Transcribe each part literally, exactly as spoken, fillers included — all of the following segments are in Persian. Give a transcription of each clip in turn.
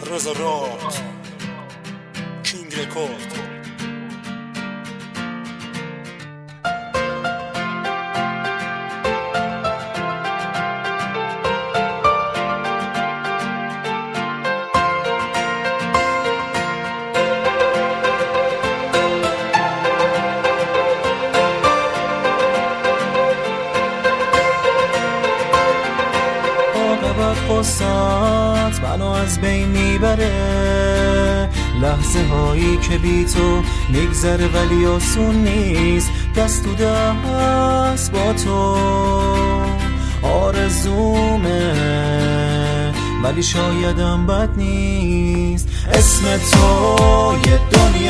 رضا رات کینگ رکورد. قصت منو از بین میبره، لحظه هایی که بی تو میگذره ولی آسون نیست دست تو دست با تو. آرزومه ولی شایدم بد نیست، اسم تو یه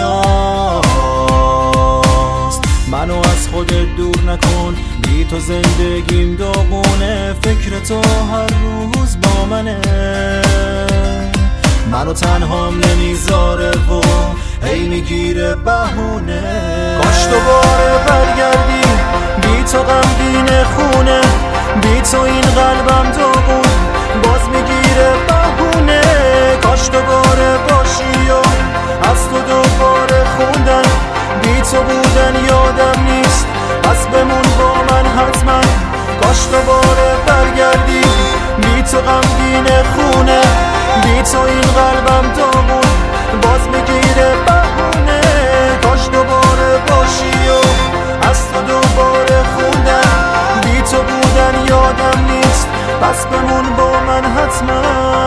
دنیاست. منو از خودت دور نکن، بی تو زندگیم داغونه، فکر تو هر روز با منه، منو تنهام نمیذاره و هی میگیره بهونه. کاش دوباره برگردی، بی تو غمگین خونه، بی تو این قلبم داغون باز میگیره بهونه. کاش دوباره باشی و از تو دوباره خوندن، بی تو بودن یادم نیست پس بمون با من حتما. کاش دوباره برگردی، بی تو غمگین خونه، بی تو این قلبم داغون باز میگیره بهونه. کاش دوباره باشی و از تو دوباره خوندن، بی تو بودن یادم نیست پس بمون با من حتما.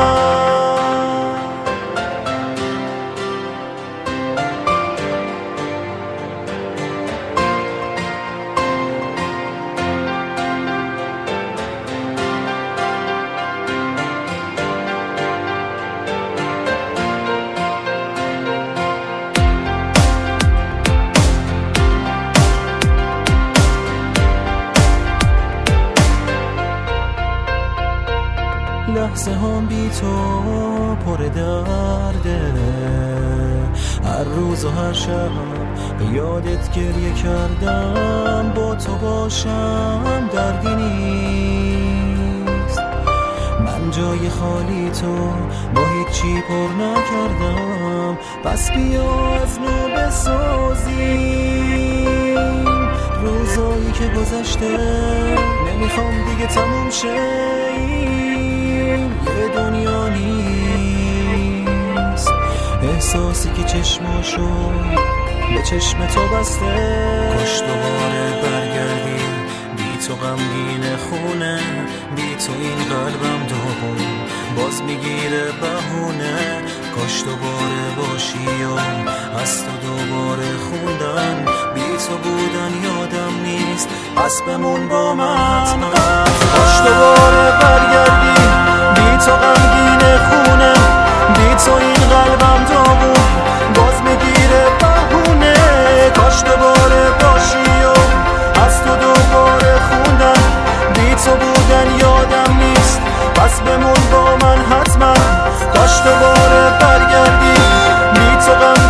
لحظه هم بی تو پر درده، هر روز و هر شب به یادت گریه کردم، با تو باشم دردی نیست. من جای خالی تو با هیچی پر نکردم، پس بیا از نو بسازیم روزایی که گذشته، نمیخوام دیگه تموم شه. یه دنیا نیست احساسی که چشماشو به چشم تو بسته. کاش دوباره برگردی، بی تو غمگین خونه، بی تو این قلبم داغون باز میگیره بهونه. کاش دوباره باشی و از تو دوباره خوندن، بی تو بودن یادم نیست پس بمون با من. کاش دوباره برگردی، بی تو غمگین خونه، بی تو این قلبم داغون باز میگیره بهونه. کاش دوباره باشی و از تو دوباره خوندن، بی تو بودن یادم نیست پس بمون با من حتما. کاش دوباره برگردی، بی تو غمگین